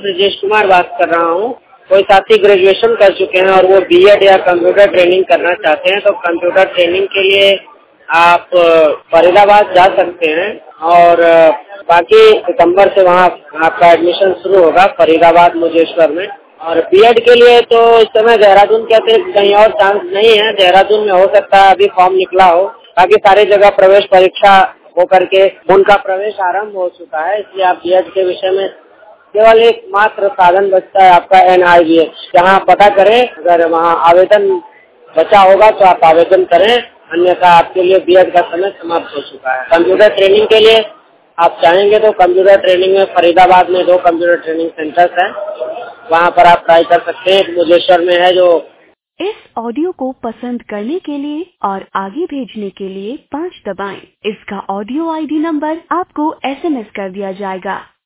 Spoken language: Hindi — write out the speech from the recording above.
ब्रजेश कुमार बात कर रहा हूँ। कोई साथी ग्रेजुएशन कर चुके हैं और वो बीएड या कंप्यूटर ट्रेनिंग करना चाहते हैं तो कंप्यूटर ट्रेनिंग के लिए आप फरीदाबाद जा सकते हैं और बाकी सितंबर से वहाँ आपका एडमिशन शुरू होगा फरीदाबाद मुजेश्वर में। और बीएड के लिए तो इस समय देहरादून के अतिरिक्त कहीं और चांस नहीं है। देहरादून में हो सकता है अभी फॉर्म निकला हो, बाकी सारी जगह प्रवेश परीक्षा हो करके उनका प्रवेश आरंभ हो चुका है। इसलिए आप बीएड के विषय में केवल एक मात्र साधन बचता है आपका NIVH, जहाँ पता करें अगर वहाँ आवेदन बचा होगा तो आप आवेदन करें, अन्यथा आपके लिए बीएड का समय समाप्त हो चुका है। कंप्यूटर ट्रेनिंग के लिए आप चाहेंगे तो कंप्यूटर ट्रेनिंग में फरीदाबाद में 2 कंप्यूटर ट्रेनिंग सेंटर्स हैं, वहाँ पर आप ट्राई कर सकते हैं। एक मुजेश्वर में है जो। इस ऑडियो को पसंद करने के लिए और आगे भेजने के लिए 5 दबाएं। इसका ऑडियो ID नंबर आपको SMS कर दिया जाएगा।